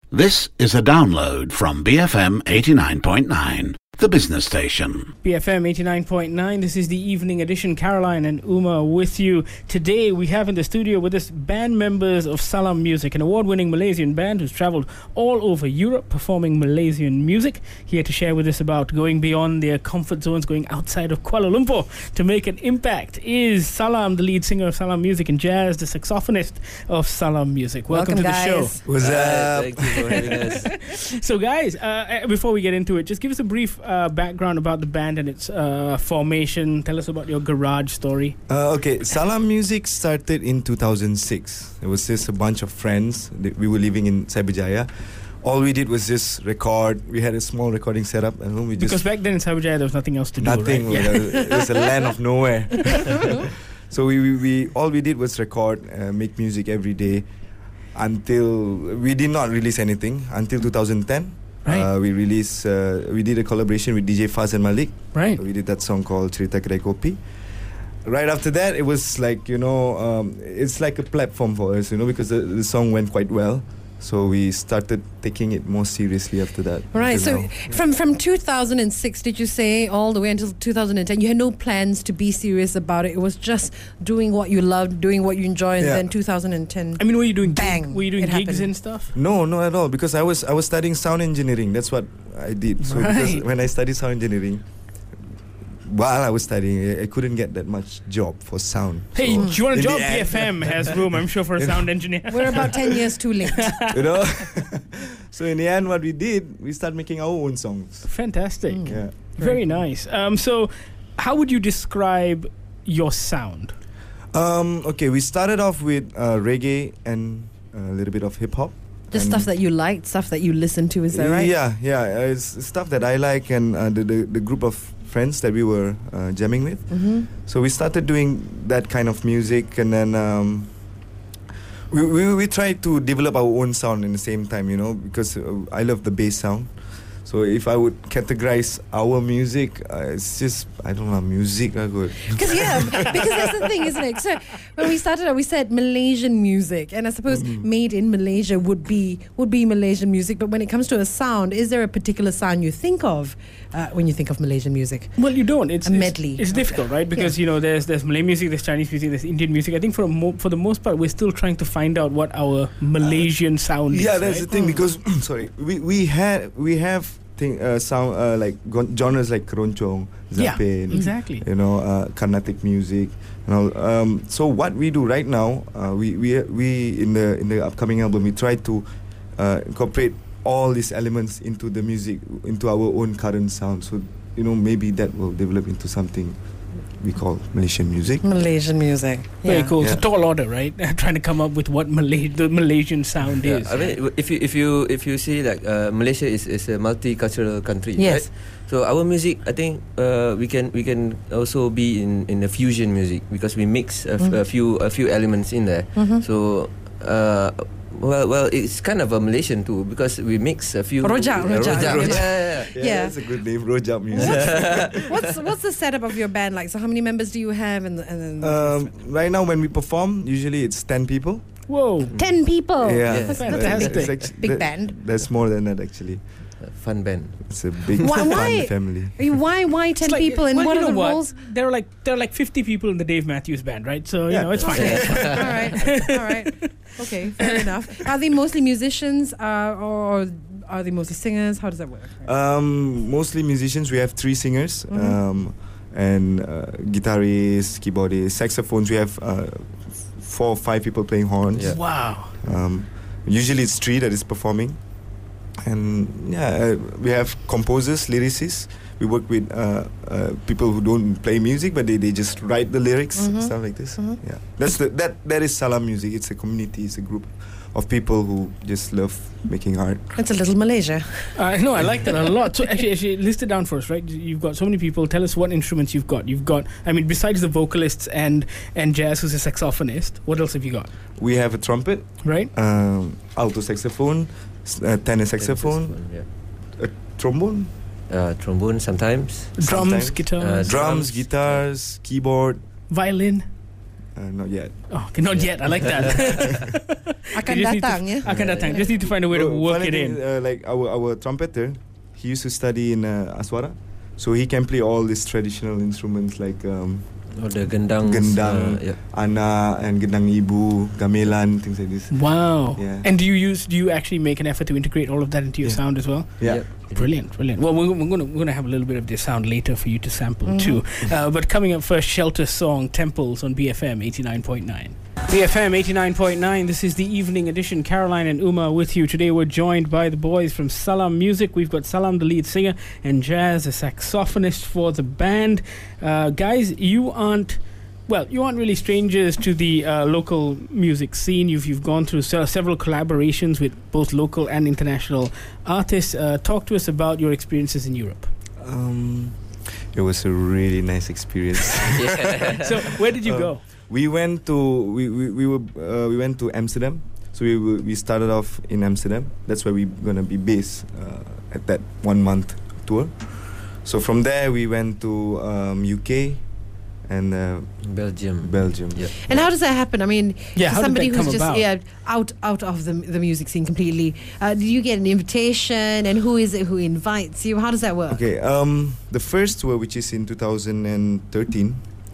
This is a download from BFM 89.9, the business station. BFM 89.9, this is the evening edition. Caroline and Uma with you. Today we have in the studio with us band members of Salam Music, an award-winning Malaysian band who's travelled all over Europe performing Malaysian music. Here to share with us about going beyond their comfort zones, going outside of Kuala Lumpur to make an impact is Salam, the lead singer of Salam Music, and Jazz, the saxophonist of Salam Music. Welcome to guys. The show. What's up? Thank you for having us. So guys, before we get into it, just give us a brief background about the band and its formation. Tell us about your garage story. Okay, Salam Music started in 2006. It was just a bunch of friends. We were living in Cyberjaya. All we did was just record. We had a small recording setup, and we just Because back then in Cyberjaya there was nothing else to do, nothing. right? Yeah. It was a land of nowhere. So we all we did was record, make music every day, until we did not release anything until 2010. Right. We did a collaboration with DJ Faz and Malik. Right. We did that song called Cerita Kedai Kopi. Right after that, it was like, it's like a platform for us, because the song went quite well. So we started taking it more seriously after that. Right, so now. from 2006, did you say, all the way until 2010, you had no plans to be serious about it? It was just doing what you loved, doing what you enjoyed, and then 2010. I mean, were you doing Bang, were you doing it gigs happened. and stuff? No, not at all, because I was studying sound engineering. That's what I did. So because Right. when I studied sound engineering, while I was studying, I couldn't get that much job for sound. Hey, So do you want a in job? the end- BFM has room, I'm sure, for a sound engineer. We're about 10 years too late. So in the end, what we did, we started making our own songs. Fantastic. Yeah. Very nice. So how would you describe your sound? Okay, we started off with reggae and a little bit of hip hop. Just stuff that you liked, stuff that you listened to, is that right? Yeah. It's stuff that I like, and the group of friends that we were jamming with. Mm-hmm. So we started doing that kind of music, and then we tried to develop our own sound in the same time, because I love the bass sound. So if I would categorize our music, it's just, I don't know, music are good. Because that's the thing, isn't it? So when we started out, we said Malaysian music, and I suppose made in Malaysia would be Malaysian music. But when it comes to a sound, is there a particular sound you think of when you think of Malaysian music? Well, you don't. It's A medley. It's difficult, right? Because there's Malay music, there's Chinese music, there's Indian music. I think for the most part, we're still trying to find out what our Malaysian sound is. Yeah, that's right? the thing, because sorry, we have sound like genres like keroncong, zapin, exactly. Carnatic music, and all. So what we do right now, we in the upcoming album, we try to incorporate all these elements into the music, into our own current sound. So maybe that will develop into something we call Malaysian music. Malaysian music. Very cool. Yeah. It's a tall order, right? Trying to come up with what the Malaysian sound is. I mean, if you see like Malaysia is a multicultural country, Yes. right? So our music, I think we can also be in the fusion music, because we mix a few elements in there. Mm-hmm. So well, it's kind of a Malaysian too, because we mix a few Rojak. Yeah. That's a good name, Rojak music. What's the setup of your band like? So how many members do you have? And Right now, when we perform, usually it's 10 people. Whoa. 10 people. Yeah, That's Fantastic. a big band. That's more than that, actually. Fun band. It's a big Why- fun family. Why 10 people? And what you are the know what? roles? There are like 50 people in the Dave Matthews band, right? So it's fine. All right. Okay, fair enough. Are they mostly musicians or are they mostly singers? How does that work? Mostly musicians. We have 3 singers, and guitarists, keyboardists, saxophones. We have 4 or 5 people playing horns. Yeah. Wow. Usually it's 3 that is performing. And we have composers, lyricists. We work with people who don't play music, but they just write the lyrics, stuff like this. Yeah, that is Salam Music. It's a community. It's a group of people who just love making art. It's a little Malaysia. No, I like that a lot. So actually list it down for us, right? You've got so many people. Tell us what instruments you've got. I mean, besides the vocalists and Jazz, who's a saxophonist, what else have you got? We have a trumpet, Right? alto saxophone, tenor saxophone, Yeah. a trombone, Trombone sometimes. Drums, Sometimes. guitars, drums, guitars, keyboard, violin. Not yet. Oh, okay, not yet. I like that. Akan You just need to- datang, yeah. Akan datang. Just need to find a way to work Funny it thing, in. like our trumpeter, he used to study in Aswara, so he can play all these traditional instruments like Or the gendang. gendang, Yeah. ana, and gendang ibu, gamelan, things like this. Wow. Yeah. And do you actually make an effort to integrate all of that into your Yeah. sound as well? Yeah. Yep. Brilliant. Well, we're gonna have a little bit of this sound later for you to sample too. But coming up first, Shelter song Temples on BFM 89.9. BFM 89.9. This is the evening edition. Caroline and Uma with you today. We're joined by the boys from Salam Music. We've got Salam, the lead singer, and Jazz, a saxophonist for the band. Guys, you aren't really strangers to the local music scene. You've gone through several collaborations with both local and international artists. Talk to us about your experiences in Europe. It was a really nice experience. So, where did you go? We went to we went to Amsterdam. So we started off in Amsterdam. That's where we're gonna be based at that 1 month tour. So from there we went to UK and Belgium. Yeah. And how does that happen? I mean, Yeah, how did somebody that who's come just about? out of the music scene completely. Do you get an invitation, and who is it who invites you? How does that work? Okay, the first tour, which is in 2013,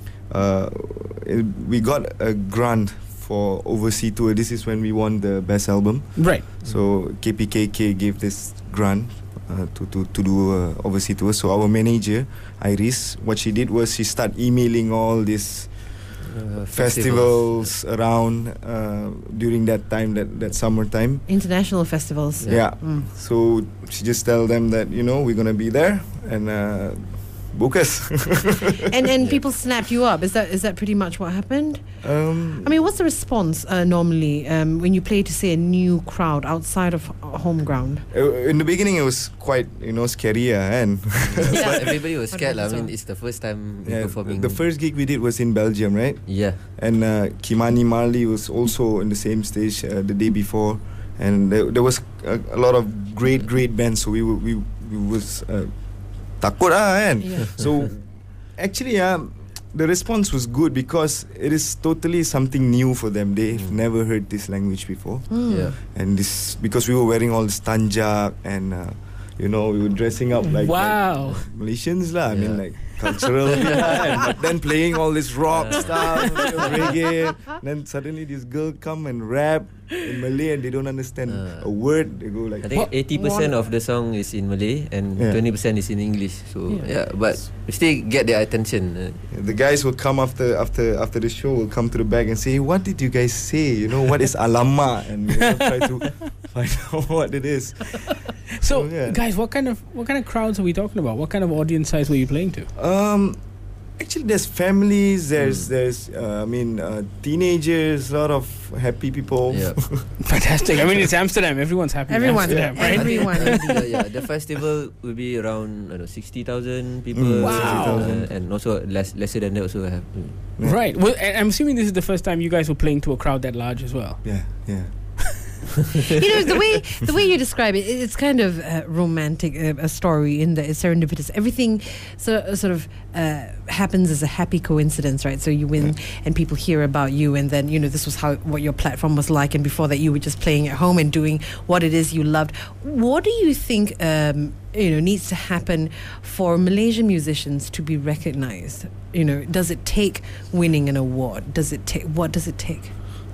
we got a grant for overseas tour. This is when we won the best album. Right. So KPKK gave this grant to do overseas tour. So our manager Iris, what she did was she started emailing all these festivals around during that time, that summertime. International festivals. Yeah. So she just tell them that we're gonna be there and book us. And people snap you up. Is that pretty much what happened? I mean, what's the response normally when you play to, say, a new crowd outside of home ground? In the beginning, it was quite scary, and Everybody was scared. I mean, it's the first time performing. the first gig we did was in Belgium, right? Yeah. And Kimani Marley was also in the same stage the day before, and there was a lot of great bands. So we was takut kan. Yeah. So actually, the response was good because it is totally something new for them. They've never heard this language before, Yeah. and this because we were wearing all this tanjak and we were dressing up like Malaysians lah. I mean, Yeah. like cultural, but then playing all this rock stuff, reggae. Then suddenly this girl come and rap in Malay and they don't understand a word. They go like, I think 80% of the song is in Malay and 20% is in English. So but we still get their attention. The guys will come after the show will come to the back and say, "What did you guys say? What is alamak?" And try to find out what it is. So, yeah. guys, what kind of crowds are we talking about? What kind of audience size were you playing to? Actually, there's families. There's teenagers. A lot of happy people. Yeah. Fantastic. I mean, it's Amsterdam. Everyone's happy. in Everyone, Amsterdam, right? everyone. The festival will be around 60,000 people. Wow. And also lesser than that also have. Right. Well, I'm assuming this is the first time you guys were playing to a crowd that large as well. Yeah. The way you describe it, it's kind of romantic, a story in that it's serendipitous. Everything sort of happens as a happy coincidence, right? So you win, and people hear about you, and then this was what your platform was like, and before that you were just playing at home and doing what it is you loved. What do you think needs to happen for Malaysian musicians to be recognized? Does it take winning an award? What does it take?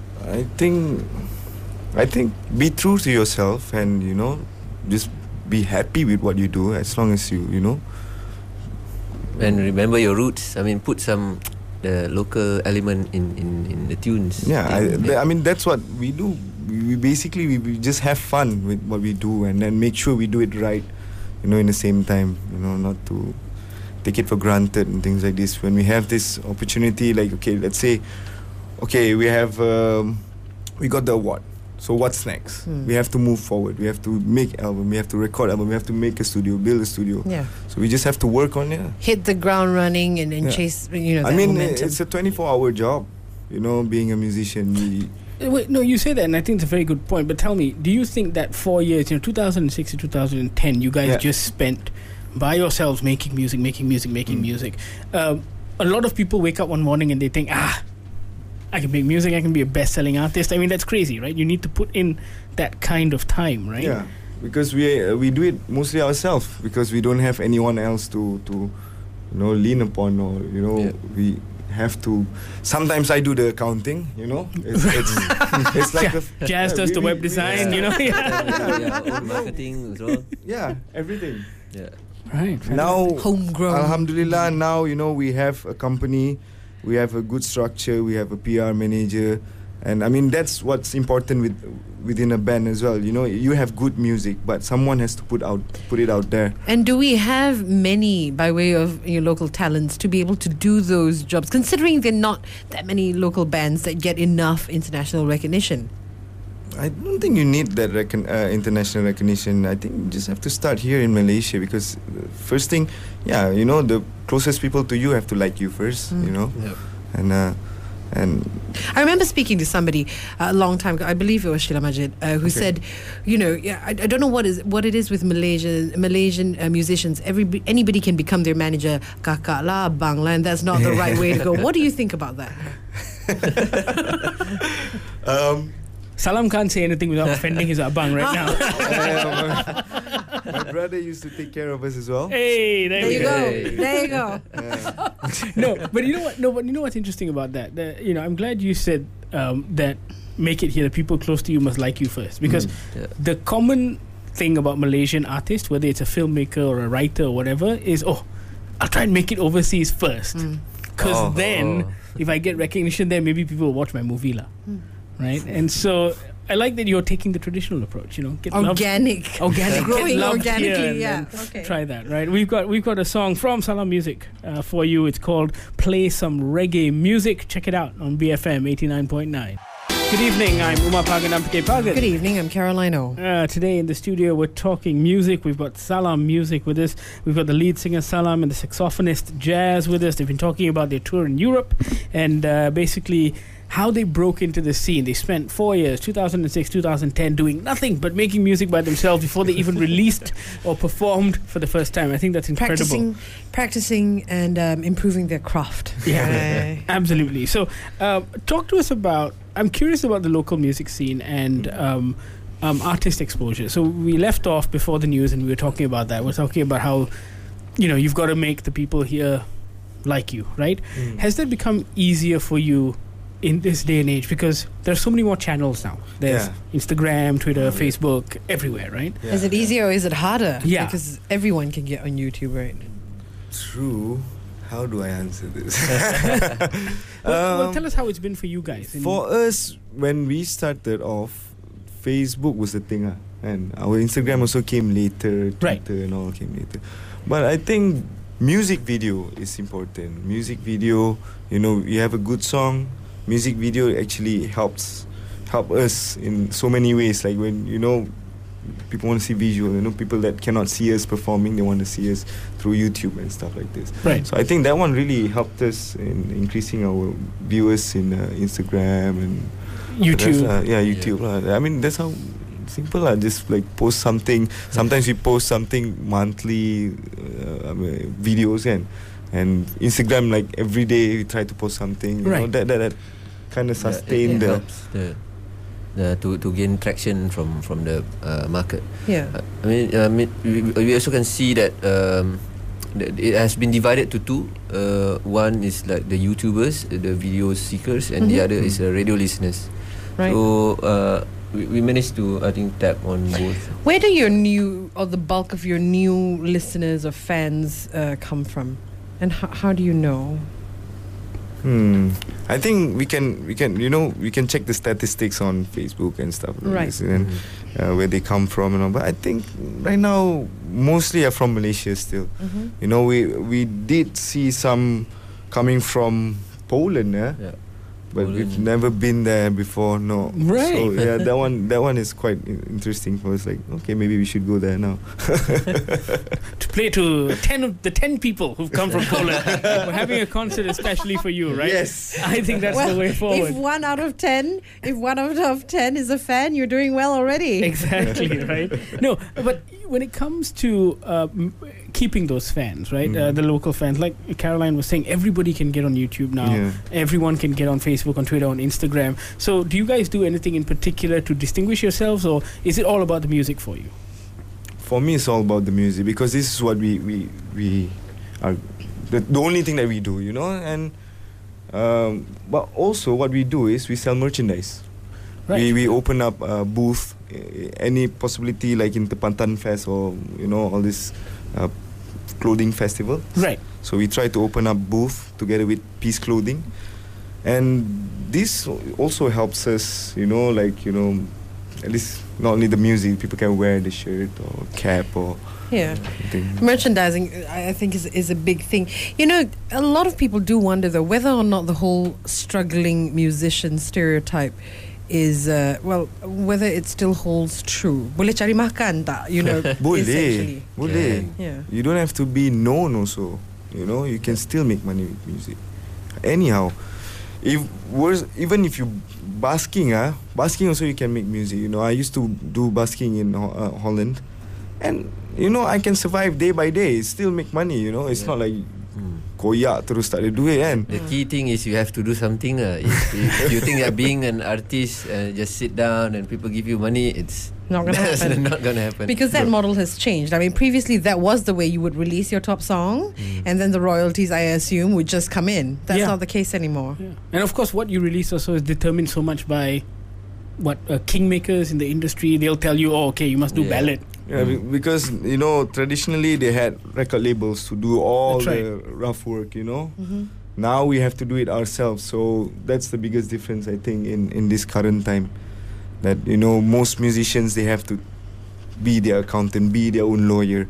I think be true to yourself and just be happy with what you do as long as you And remember your roots. I mean, put some the local element in the tunes. I mean that's what we do. We basically we just have fun with what we do and then make sure we do it right. In the same time, not to take it for granted and things like this. When we have this opportunity, like let's say, we have we got the award. So what's next? We have to move forward. We have to make album. We have to record album. We have to make a studio, build a studio. Yeah. So we just have to work on it. Hit the ground running and chase. That momentum. It's a 24-hour job. Being a musician. Wait, no, you say that, and I think it's a very good point. But tell me, do you think that 4 years, 2006 to 2010, you guys just spent by yourselves making music? A lot of people wake up one morning and they think, I can make music, I can be a best-selling artist. I mean, that's crazy, right? You need to put in that kind of time, right? Yeah, because we do it mostly ourselves because we don't have anyone else to lean upon, or we have to. Sometimes I do the accounting, it's like Jazz does the web design, Own marketing as well. Yeah, everything. Yeah. Right. Now, Homegrown. Alhamdulillah, now we have a company, we have a good structure, we have a PR manager, and I mean that's what's important within a band as well. You have good music, but someone has to put it out there. And do we have many, by way of your local talents, to be able to do those jobs, considering there are not that many local bands that get enough international recognition? I don't think you need that international recognition. I think you just have to start here in Malaysia, because first thing, the closest people to you have to like you first, Yep. And I remember speaking to somebody a long time ago, I believe it was Sheila Majid, who said, I don't know what it is with Malaysian musicians. Anybody can become their manager, kakak lah, abang lah, and that's not the right way to go. What do you think about that? Salam can't say anything without offending his abang right now. my brother used to take care of us as well. Hey, there you go. There you go. No, but you know what? No, but you know what's interesting about that? I'm glad you said that. Make it here. The people close to you must like you first, because the common thing about Malaysian artists, whether it's a filmmaker or a writer or whatever, is I'll try and make it overseas first, because then if I get recognition there, maybe people will watch my movie lah. Right? And so I like that you're taking the traditional approach, get organic, growing get organically. Yeah, okay. Try that, right? We've got a song from Salam Music for you. It's called "Play Some Reggae Music." Check it out on BFM 89.9. Good evening. I'm Umar Pagan Ampake Pagan. Good evening. I'm Caroline O. Today in the studio we're talking music. We've got Salam Music with us. We've got the lead singer Salam and the saxophonist Jazz with us. They've been talking about their tour in Europe and basically how they broke into the scene. They spent 4 years, 2006, 2010, doing nothing but making music by themselves before they even released or performed for the first time. I think that's incredible. Practicing and improving their craft. Yeah, absolutely. So talk to us about, I'm curious about the local music scene and artist exposure. So we left off before the news and we were talking about that. We're talking about how, you've got to make the people here like you, right? Has that become easier for you in this day and age, because there's so many more channels now? There's Instagram, Twitter, Facebook, everywhere, right? Yeah. Is it easier or is it harder? Yeah, because everyone can get on YouTube, right? True. How do I answer this? Well, tell us how it's been for you guys. For us, when we started off, Facebook was the thing, and our Instagram also came later, Twitter and all came later. But I think music video is important. Music video, you have a good song, music video actually help us in so many ways. Like when people want to see visual, people that cannot see us performing, they want to see us through YouTube and stuff like this. Right. So I think that one really helped us in increasing our viewers in Instagram and YouTube. YouTube. I mean, that's how simple. Just like post something. Sometimes we post something monthly, videos and Instagram, like every day we try to post something. That kind of sustain it helps to gain traction from the market. Yeah. We also can see that it has been divided to two. One is like the YouTubers, the video seekers, and the other is radio listeners. Right. So we managed to, I think, tap on both. Where do the bulk of your new listeners or fans come from? And how do you know? I think we can check the statistics on Facebook and stuff like right. this, and where they come from and all. But I think right now mostly are from Malaysia still. We did see some coming from Poland, but we've never been there before. No, right? So that one is quite interesting for us. Like, okay, maybe we should go there now to play to the 10 people who've come from Poland. We're having a concert especially for you, right? Yes, I think that's the way forward. If 1 out of 10 is a fan, you're doing well already. Exactly, right? No, but when it comes to keeping those fans, right? The local fans. Like Caroline was saying, everybody can get on YouTube now. Yeah. Everyone can get on Facebook, on Twitter, on Instagram. So do you guys do anything in particular to distinguish yourselves, or is it all about the music for you? For me, it's all about the music, because this is what we are, the only thing that we do, you know. And but also what we do is we sell merchandise. Right. We open up a booth, any possibility like in the Pantan Fest or, you know, all this clothing festival. Right. So we try to open up booth together with Peace Clothing, and this also helps us, you know, like, you know, at least not only the music, people can wear the shirt or cap or Yeah. thing. Merchandising, I think, is a big thing. You know, a lot of people do wonder, though, whether or not the whole struggling musician stereotype is, whether it still holds true. Boleh cari makan tak? You know, essentially. Boleh. Yeah. You don't have to be known also. You know, you can still make money with music. Anyhow, even if you basking also you can make music. You know, I used to do basking in Holland, and you know, I can survive day by day, still make money. You know, it's not like koyak terus tak ada duit kan. The key thing is you have to do something. If you think that being an artist, just sit down and people give you money, it's Not going to happen. not going to happen. Because that model has changed. I mean, previously that was the way you would release your top song, and then the royalties, I assume, would just come in. That's Yeah. not the case anymore. Yeah. And of course, what you release also is determined so much by what kingmakers in the industry. They'll tell you, oh, okay, you must do Yeah. ballad. Yeah, because you know, traditionally they had record labels to do all That's right. the rough work. You know, now we have to do it ourselves. So that's the biggest difference, I think, in this current time. That, you know, most musicians, they have to be their accountant, be their own lawyer,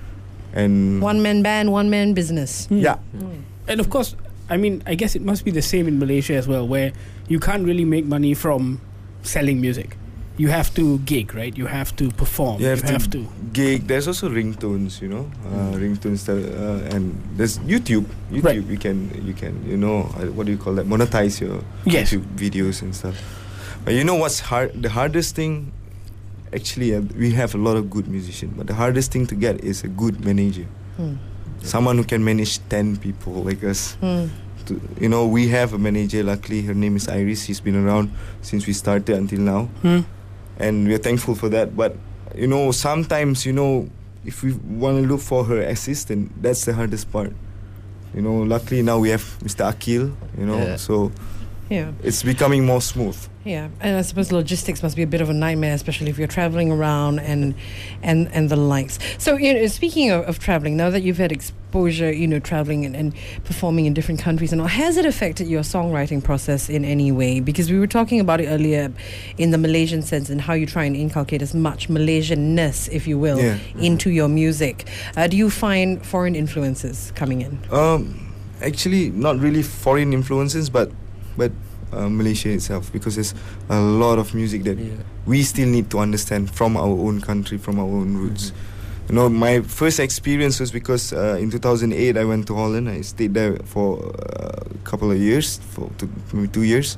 and One man band, one man business. yeah, And of course, I mean, I guess it must be the same in Malaysia as well, where you can't really make money from selling music. You have to gig, right? You have to perform. you have to gig. There's also ringtones, you know, ringtones that, and there's YouTube. Right. You can you know, what do you call that? Monetize your Yes. YouTube videos and stuff. But you know what's hard? The hardest thing, actually, we have a lot of good musicians, but the hardest thing to get is a good manager. Someone who can manage 10 people like us. You know, we have a manager, luckily, her name is Iris. She's been around since we started until now. And we're thankful for that. But, you know, sometimes, you know, if we want to look for her assistant, that's the hardest part. You know, luckily now we have Mr. Akil, you know, Yeah. so Yeah. it's becoming more smooth. Yeah, and I suppose logistics must be a bit of a nightmare, especially if you're traveling around and the likes. So, you know, speaking of traveling, now that you've had exposure, you know, traveling and performing in different countries and all, has it affected your songwriting process in any way? Because we were talking about it earlier in the Malaysian sense and how you try and inculcate as much Malaysianness, if you will, Yeah. into your music. Do you find foreign influences coming in? Actually, not really foreign influences, but Malaysia itself, because there's a lot of music that we still need to understand from our own country, from our own roots. You know, my first experience was because in 2008 I went to Holland. I stayed there for a couple of years, maybe 2 years.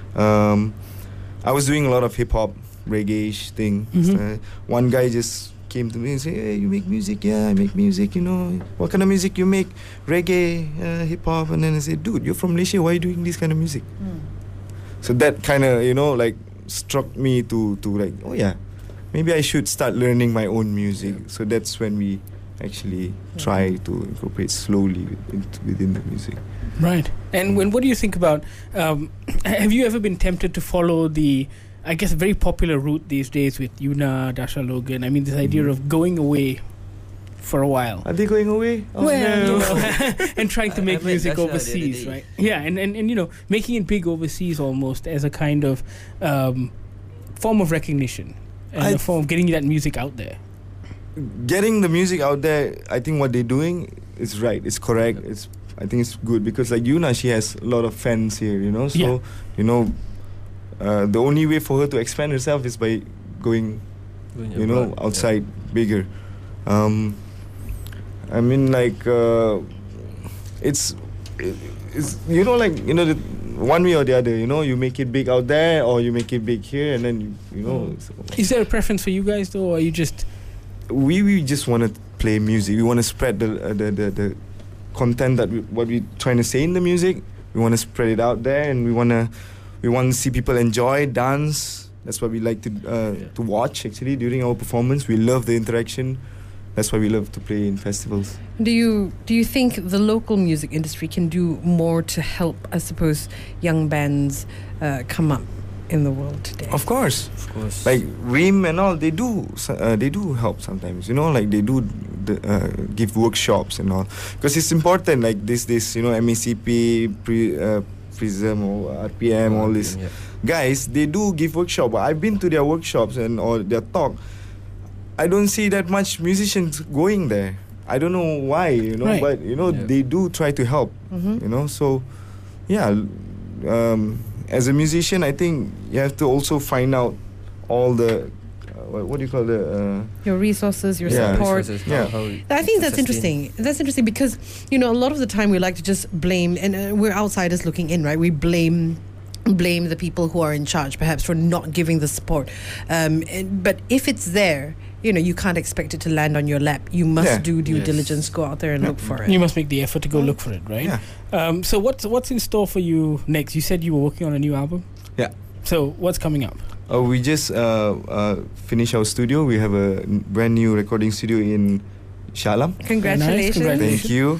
I was doing a lot of hip hop, reggae-ish thing. One guy just came to me and said, "Hey, you make music?" "Yeah, I make music, you know." "What kind of music you make?" "Reggae, hip hop." And then I said, "Dude, you're from Malaysia, why are you doing this kind of music?" So that kind of, you know, like struck me to like, oh yeah, maybe I should start learning my own music. So that's when we actually try to incorporate slowly within the music. Right. And what do you think about, have you ever been tempted to follow the, I guess, very popular route these days with Yuna, Dasha Logan? I mean, this idea of going away for a while. Are they going away? Oh, Well, no. you know, and trying to I make met music Dasha the other overseas, day. right? Yeah, and you know, making it big overseas almost as a kind of form of recognition and a form of getting that music out there. Getting the music out there, I think what they're doing is right. It's correct. I think it's good, because like Yuna, she has a lot of fans here, you know. So Yeah. you know, the only way for her to expand herself is by going, you know, outside bigger. I mean, like it's you know, like, you know, one way or the other. You know, you make it big out there, or you make it big here, and then you know. Is there a preference for you guys though, or are you just We just want to play music. We want to spread the content that what we're trying to say in the music. We want to spread it out there, and we want to see people enjoy, dance. That's what we like to watch actually during our performance. We love the interaction. That's why we love to play in festivals. Do you think the local music industry can do more to help, I suppose, young bands come up in the world today? Of course. Like RIM and all, they do help sometimes. Like they do give workshops and all, because it's important. Like this, MACP, Prism or RPM, all these guys, they do give workshops. I've been to their workshops or their talk. I don't see that much musicians going there. I don't know why, Right. but they do try to help. So as a musician, I think you have to also find out all the what do you call your resources, your support. I think that's interesting. That's interesting because a lot of the time we like to just blame, and we're outsiders looking in, right? We blame the people who are in charge, perhaps, for not giving the support. But if it's there, you can't expect it to land on your lap. You must do due diligence, go out there and look for it. You must make the effort to go look for it, right? Yeah. So what's in store for you next? You said you were working on a new album. Yeah. So what's coming up? We just finished our studio. We have a brand new recording studio in Shah Alam. Congratulations. Nice. Thank you.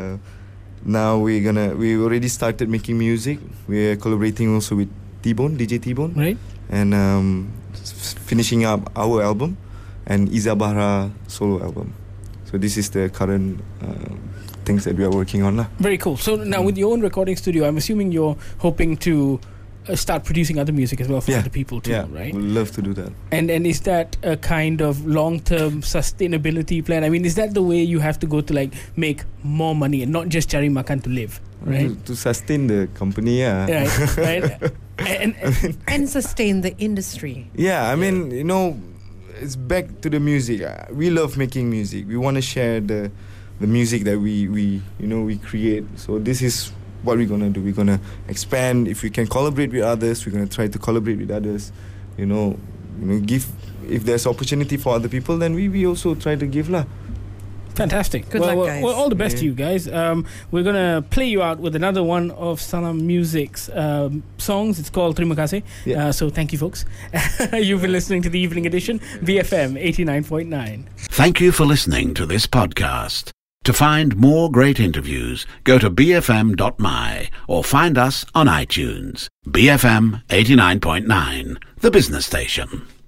Now we already started making music. We're collaborating also with T-Bone, DJ T-Bone. Right. And finishing up our album and Iza Bahra solo album. So this is the current things that we are working on. Very cool. So now with your own recording studio, I'm assuming you're hoping to start producing other music as well for other people too, right? We'd love to do that. And is that a kind of long-term sustainability plan? I mean, is that the way you have to go to like make more money and not just cari makan to live, right? To sustain the company, Right. And sustain the industry. Yeah, I mean, it's back to the music. We love making music. We want to share the music that we create. So this is what we're gonna do. We're gonna expand. If we can collaborate with others, we're gonna try to collaborate with others. Give, if there's opportunity for other people, then we also try to give lah. Fantastic. Good luck, guys. Well, all the best to you guys. We're going to play you out with another one of Salam Music's songs. It's called Terima Kasih. So thank you, folks. You've been listening to the Evening Edition, BFM 89.9. Thank you for listening to this podcast. To find more great interviews, go to bfm.my or find us on iTunes. BFM 89.9, the business station.